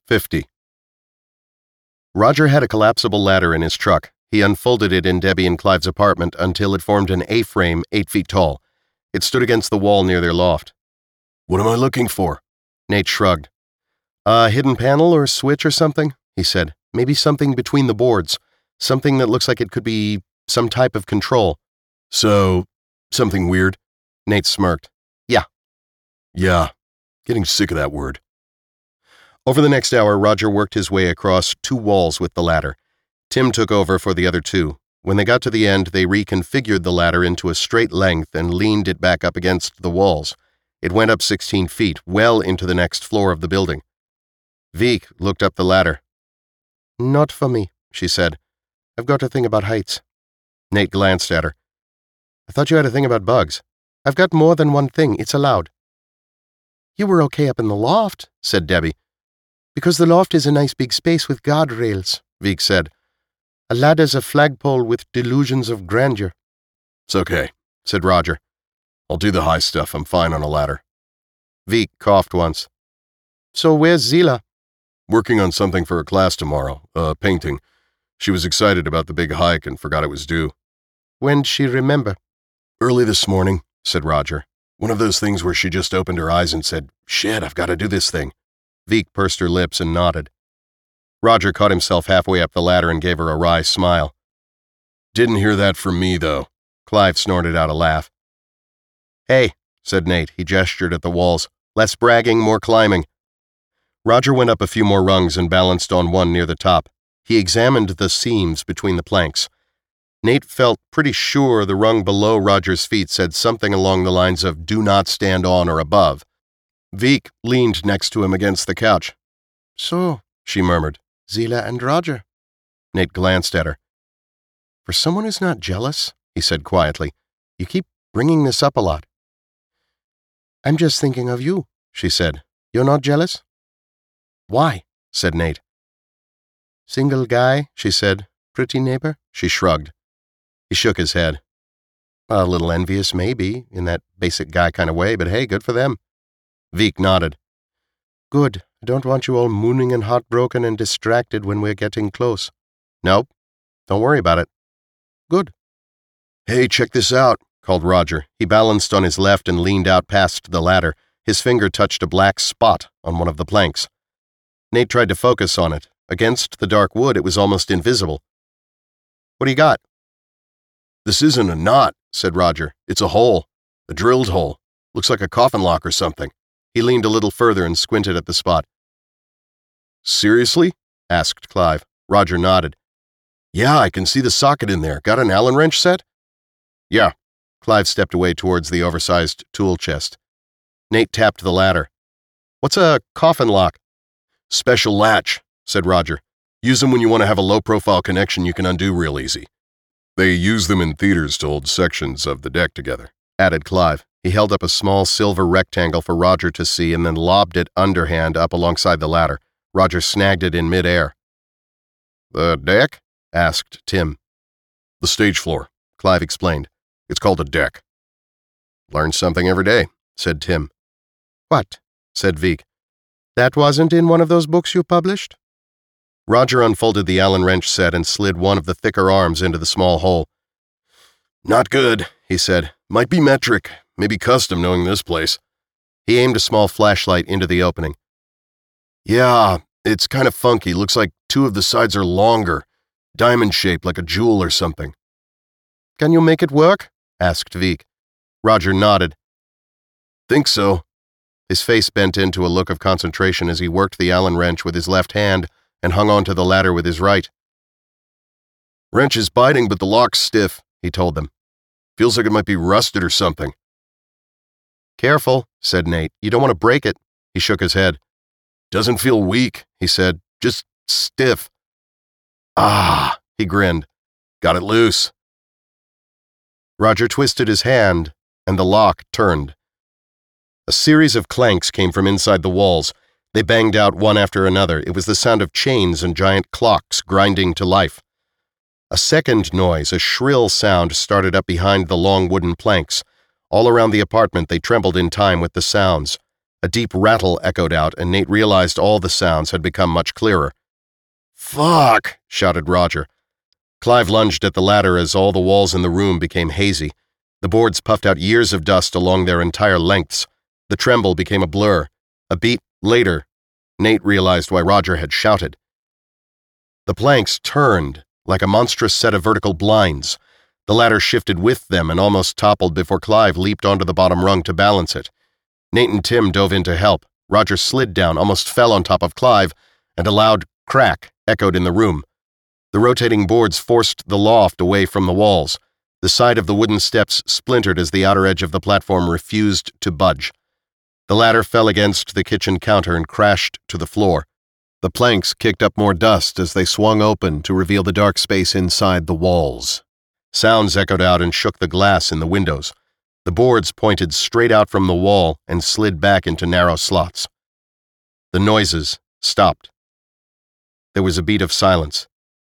50. Roger had a collapsible ladder in his truck. He unfolded it in Debbie and Clive's apartment until it formed an A-frame 8 feet tall. It stood against the wall near their loft. "What am I looking for?" Nate shrugged. "A hidden panel or switch or something?" he said. "Maybe something between the boards. Something that looks like it could be some type of control." "So, something weird?" Nate smirked. Yeah. Getting sick of that word." Over the next hour, Roger worked his way across 2 walls with the ladder. Tim took over for the other 2. When they got to the end, they reconfigured the ladder into a straight length and leaned it back up against the walls. It went up 16 feet, well into the next floor of the building. Veek looked up the ladder. "Not for me," she said. "I've got a thing about heights." Nate glanced at her. "I thought you had a thing about bugs." "I've got more than one thing. It's allowed." "You were okay up in the loft," said Debbie. "Because the loft is a nice big space with guardrails," Veek said. "A ladder's a flagpole with delusions of grandeur." "It's okay," said Roger. "I'll do the high stuff. I'm fine on a ladder." Veek coughed once. "So where's Zila?" "Working on something for a class tomorrow, painting. She was excited about the big hike and forgot it was due." "When'd she remember?" "Early this morning," said Roger. "One of those things where she just opened her eyes and said, 'Shit, I've got to do this thing.'" Veek pursed her lips and nodded. Roger caught himself halfway up the ladder and gave her a wry smile. "Didn't hear that from me, though." Clive snorted out a laugh. "Hey," said Nate. He gestured at the walls. "Less bragging, more climbing." Roger went up a few more rungs and balanced on one near the top. He examined the seams between the planks. Nate felt pretty sure the rung below Roger's feet said something along the lines of "do not stand on or above." Veek leaned next to him against the couch. "So," she murmured, "Zila and Roger." Nate glanced at her. "For someone who's not jealous," he said quietly, "you keep bringing this up a lot." "I'm just thinking of you," she said. "You're not jealous?" "Why?" said Nate. "Single guy," she said. "Pretty neighbor?" She shrugged. He shook his head. "A little envious, maybe, in that basic guy kind of way, but hey, good for them." Veek nodded. "Good. I don't want you all mooning and heartbroken and distracted when we're getting close." "Nope. Don't worry about it." "Good." "Hey, check this out," called Roger. He balanced on his left and leaned out past the ladder. His finger touched a black spot on one of the planks. Nate tried to focus on it. Against the dark wood, it was almost invisible. "What do you got?" "This isn't a knot," said Roger. "It's a hole. A drilled hole. Looks like a coffin lock or something." He leaned a little further and squinted at the spot. "Seriously?" asked Clive. Roger nodded. "Yeah, I can see the socket in there. Got an Allen wrench set?" "Yeah." Clive stepped away towards the oversized tool chest. Nate tapped the ladder. "What's a coffin lock?" "Special latch," said Roger. "Use them when you want to have a low-profile connection you can undo real easy." "They use them in theaters to hold sections of the deck together," added Clive. He held up a small silver rectangle for Roger to see and then lobbed it underhand up alongside the ladder. Roger snagged it in midair. "The deck?" asked Tim. "The stage floor," Clive explained. "It's called a deck." "Learn something every day," said Tim. "What?" said Veek. "That wasn't in one of those books you published?" Roger unfolded the Allen wrench set and slid one of the thicker arms into the small hole. "Not good," he said. "Might be metric, maybe custom knowing this place." He aimed a small flashlight into the opening. "Yeah, it's kind of funky. Looks like 2 of the sides are longer, diamond-shaped like a jewel or something." "Can you make it work?" asked Veek. Roger nodded. "Think so." His face bent into a look of concentration as he worked the Allen wrench with his left hand and hung onto the ladder with his right. "Wrench is biting, but the lock's stiff," he told them. "Feels like it might be rusted or something." "Careful," said Nate. "You don't want to break it." He shook his head. "Doesn't feel weak," he said. "Just stiff." "Ah," he grinned. "Got it loose." Roger twisted his hand, and the lock turned. A series of clanks came from inside the walls. They banged out one after another. It was the sound of chains and giant clocks grinding to life. A second noise, a shrill sound, started up behind the long wooden planks. All around the apartment they trembled in time with the sounds. A deep rattle echoed out, and Nate realized all the sounds had become much clearer. "Fuck!" shouted Roger. Clive lunged at the ladder as all the walls in the room became hazy. The boards puffed out years of dust along their entire lengths. The tremble became a blur. A beat later, Nate realized why Roger had shouted. The planks turned like a monstrous set of vertical blinds. The ladder shifted with them and almost toppled before Clive leaped onto the bottom rung to balance it. Nate and Tim dove in to help. Roger slid down, almost fell on top of Clive, and a loud crack echoed in the room. The rotating boards forced the loft away from the walls. The side of the wooden steps splintered as the outer edge of the platform refused to budge. The ladder fell against the kitchen counter and crashed to the floor. The planks kicked up more dust as they swung open to reveal the dark space inside the walls. Sounds echoed out and shook the glass in the windows. The boards pointed straight out from the wall and slid back into narrow slots. The noises stopped. There was a beat of silence.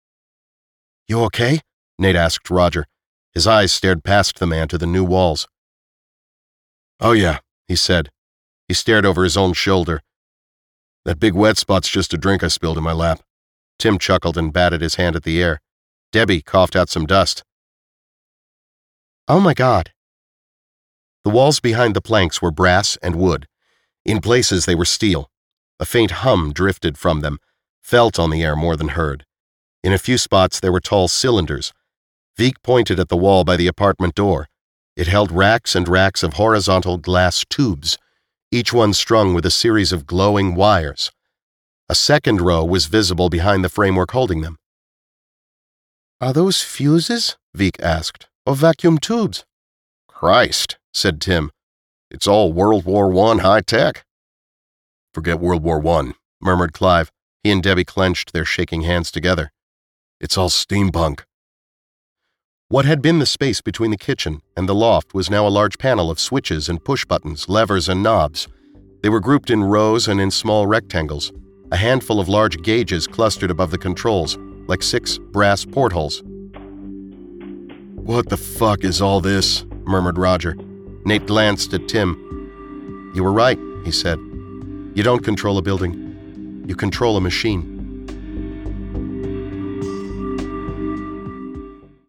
"You okay?" Nate asked Roger. His eyes stared past the man to the new walls. "Oh yeah," he said. He stared over his own shoulder. "That big wet spot's just a drink I spilled in my lap." Tim chuckled and batted his hand at the air. Debbie coughed out some dust. "Oh my God." The walls behind the planks were brass and wood. In places they were steel. A faint hum drifted from them, felt on the air more than heard. In a few spots there were tall cylinders. Veek pointed at the wall by the apartment door. It held racks and racks of horizontal glass tubes, each one strung with a series of glowing wires. A second row was visible behind the framework holding them. "Are those fuses?" Veek asked. "Or vacuum tubes?" "Christ," said Tim. "It's all World War I high-tech." "Forget World War I, murmured Clive. He and Debbie clenched, their shaking hands together. "It's all steampunk." What had been the space between the kitchen and the loft was now a large panel of switches and push-buttons, levers and knobs. They were grouped in rows and in small rectangles. A handful of large gauges clustered above the controls, like 6 brass portholes. "What the fuck is all this?" murmured Roger. Nate glanced at Tim. "You were right," he said. "You don't control a building. You control a machine."